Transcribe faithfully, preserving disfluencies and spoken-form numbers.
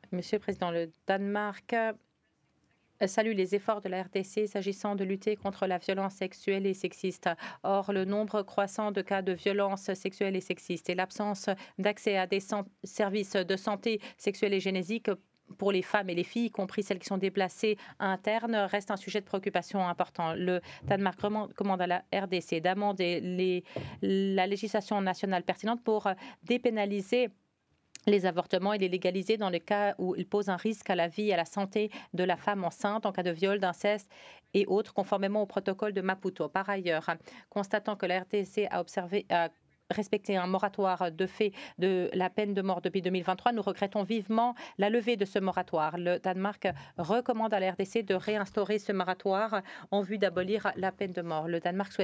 Monsieur le Président, le Danemark euh, salue les efforts de la R D C s'agissant de lutter contre la violence sexuelle et sexiste. Or, le nombre croissant de cas de violence sexuelle et sexiste et l'absence d'accès à des san- services de santé sexuelle et génésique pour les femmes et les filles, y compris celles qui sont déplacées internes, reste un sujet de préoccupation important. Le Danemark remande- commande à la R D C d'amender les- la législation nationale pertinente pour dépénaliser les avortements et les légaliser dans le cas où ils posent un risque à la vie et à la santé de la femme enceinte en cas de viol, d'inceste et autres, conformément au protocole de Maputo. Par ailleurs, constatant que la R T C a observé a respecté un moratoire de fait de la peine de mort depuis deux mille vingt-trois, nous regrettons vivement la levée de ce moratoire. Le Danemark recommande à la R D C de réinstaurer ce moratoire en vue d'abolir la peine de mort. Le Danemark souhaite